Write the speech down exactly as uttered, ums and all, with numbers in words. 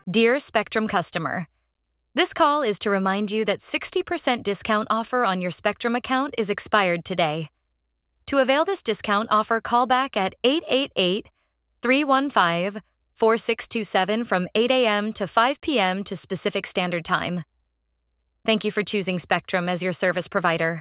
Dear Spectrum customer, this call is to remind you that sixty percent discount offer on your Spectrum account is expired today. To avail this discount offer, call back at eight eight eight, three one five, four six two seven from eight a.m. to five p.m. to Pacific Standard Time. Thank you for choosing Spectrum as your service provider.